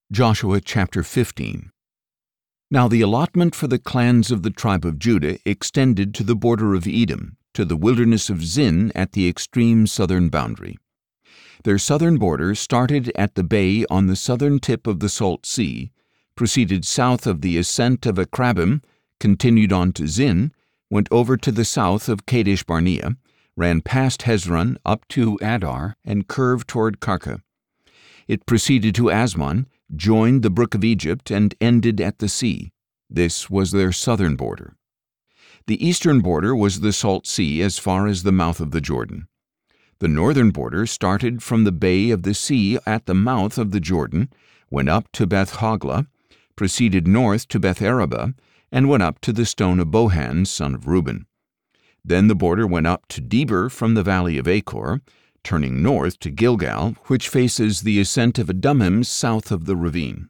Joshua chapter 15. Now the allotment for the clans of the tribe of Judah extended to the border of Edom, to the wilderness of Zin at the extreme southern boundary. Their southern border started at the bay on the southern tip of the Salt Sea, proceeded south of the ascent of Akrabim, continued on to Zin, went over to the south of Kadesh Barnea, ran past Hezron up to Adar, and curved toward Karka. It proceeded to Asmon, joined the brook of Egypt, and ended at the sea. This was their southern border. The eastern border was the Salt Sea as far as the mouth of the Jordan. The northern border started from the bay of the sea at the mouth of the Jordan, went up to Beth Hoglah, proceeded north to Beth Araba, and went up to the stone of Bohan, son of Reuben. Then the border went up to Debir from the valley of Achor, turning north to Gilgal, which faces the ascent of Adummim south of the ravine.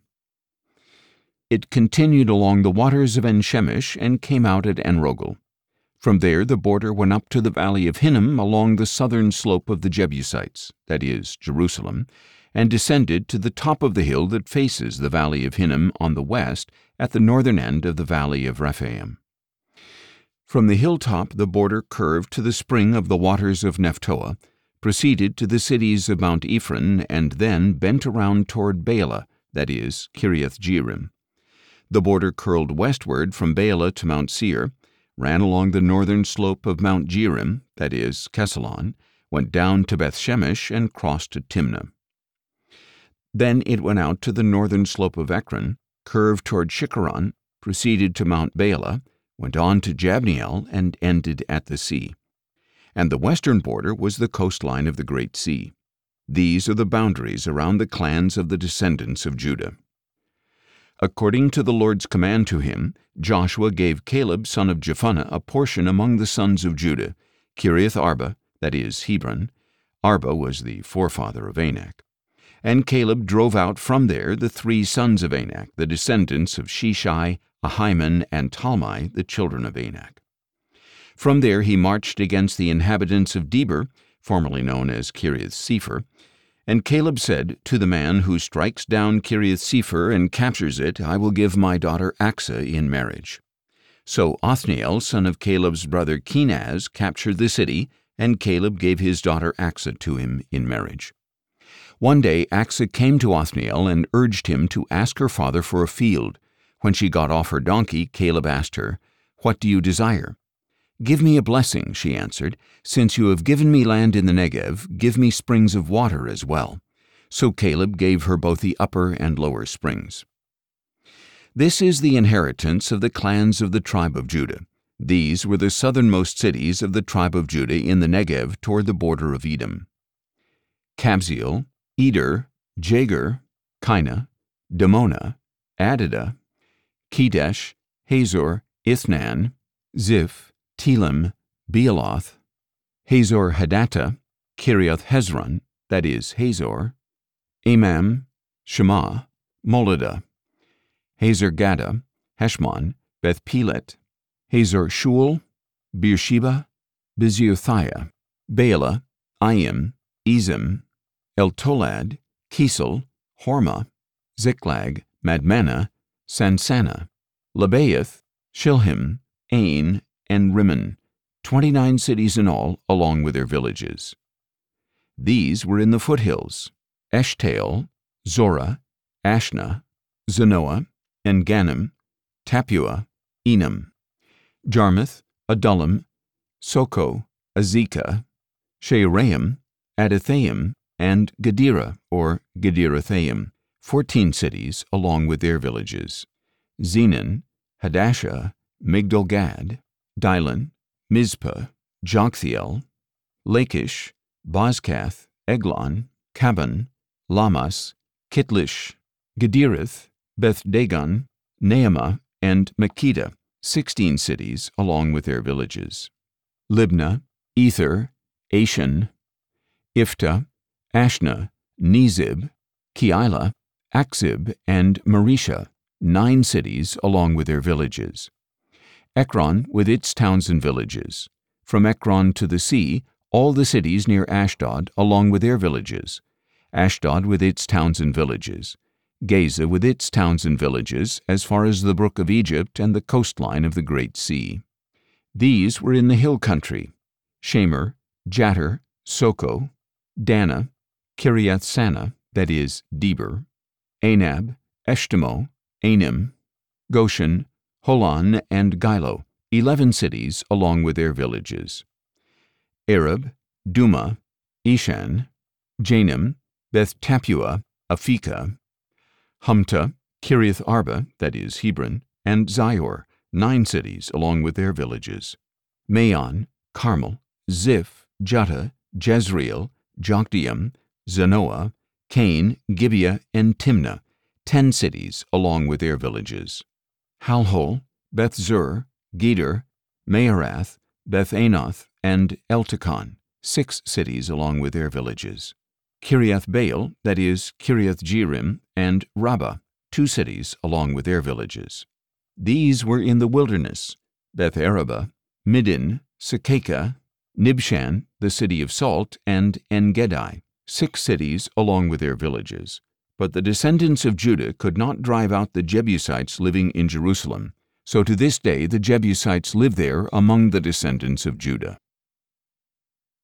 It continued along the waters of En-Shemesh and came out at Enrogel. From there the border went up to the valley of Hinnom along the southern slope of the Jebusites, that is, Jerusalem, and descended to the top of the hill that faces the valley of Hinnom on the west at the northern end of the valley of Rephaim. From the hilltop the border curved to the spring of the waters of Nephtoah, proceeded to the cities of Mount Ephron, and then bent around toward Baalah, that is, Kiriath-Jearim. The border curled westward from Baalah to Mount Seir, ran along the northern slope of Mount Jearim, that is, Kesalon, went down to Beth-Shemesh, and crossed to Timnah. Then it went out to the northern slope of Ekron, curved toward Shikkeron, proceeded to Mount Baalah, went on to Jabneel, and ended at the sea. And the western border was the coastline of the Great Sea. These are the boundaries around the clans of the descendants of Judah. According to the Lord's command to him, Joshua gave Caleb son of Jephunneh a portion among the sons of Judah, Kiriath Arba, that is, Hebron. Arba was the forefather of Anak. And Caleb drove out from there the 3 sons of Anak, the descendants of Sheshai, Ahiman, and Talmai, the children of Anak. From there he marched against the inhabitants of Debir, formerly known as Kiriath-Sepher, and Caleb said, "To the man who strikes down Kiriath-Sepher and captures it, I will give my daughter Achsah in marriage." So Othniel, son of Caleb's brother Kenaz, captured the city, and Caleb gave his daughter Achsah to him in marriage. One day Achsah came to Othniel and urged him to ask her father for a field. When she got off her donkey, Caleb asked her, "What do you desire?" "Give me a blessing," she answered. "Since you have given me land in the Negev, give me springs of water as well." So Caleb gave her both the upper and lower springs. This is the inheritance of the clans of the tribe of Judah. These were the southernmost cities of the tribe of Judah in the Negev toward the border of Edom: Kabzeel, Eder, Jagur, Kinah, Damonah, Adadah, Kedesh, Hazor, Ithnan, Ziph, Telem, Bealoth, Hazor Hadattah, Kiriath Hezron, that is, Hazor, Amam, Shema, Moladah, Hazor Gaddah, Heshmon, Beth Pelet, Hazor Shual, Beersheba, Biziothiah, Baalah, Ayim, Ezem, Eltolad, Kisel, Hormah, Ziklag, Madmannah, Sansannah, Lebaoth, Shilhim, Ain, and Rimmon, 29 cities in all, along with their villages. These were in the foothills: Eshtaol, Zorah, Ashna, Zanoah, En-Gannim, Tappuah, Enam, Jarmuth, Adullam, Soko, Azekah, Shearaim, Adathaim, and Gedera, or Gederothaim, 14 cities, along with their villages: Zenan, Hadashah, Migdal-Gad, Dibon, Mizpah, Joktheel, Lachish, Bozkath, Eglon, Cabbon, Lamas, Kitlish, Gederith, Beth-Dagon, Naamah, and Makkedah, 16 cities, along with their villages: Libnah, Ether, Ashan, Iftah, Ashna, Nezib, Keilah, Achzib, and Mareshah, 9 cities, along with their villages. Ekron with its towns and villages. From Ekron to the sea, all the cities near Ashdod, along with their villages. Ashdod with its towns and villages. Gaza with its towns and villages as far as the brook of Egypt and the coastline of the Great Sea. These were in the hill country: Shamer, Jatter, Soko, Dana, Kiriath Sana, that is, Deber, Anab, Eshtemoh, Anim, Goshen, Holon, and Gilo, 11 cities along with their villages. Arab, Duma, Eshan, Janim, Beth Tappuah, Aphekah, Humta, Kiriath Arba, that is, Hebron, and Zior, 9 cities along with their villages. Maon, Carmel, Ziph, Juttah, Jezreel, Jokdeam, Zanoah, Cain, Gibeah, and Timnah, 10 cities along with their villages. Halhol, Beth Zur, Geder, Maarath, Beth Anoth, and Eltekon, 6 cities along with their villages. Kiriath Baal, that is, Kiriath Jearim, and Rabbah, 2 cities along with their villages. These were in the wilderness: Beth Arabah, Middin, Sekekah, Nibshan, the city of salt, and En-Gedi, 6 cities along with their villages. But the descendants of Judah could not drive out the Jebusites living in Jerusalem, so to this day the Jebusites live there among the descendants of Judah.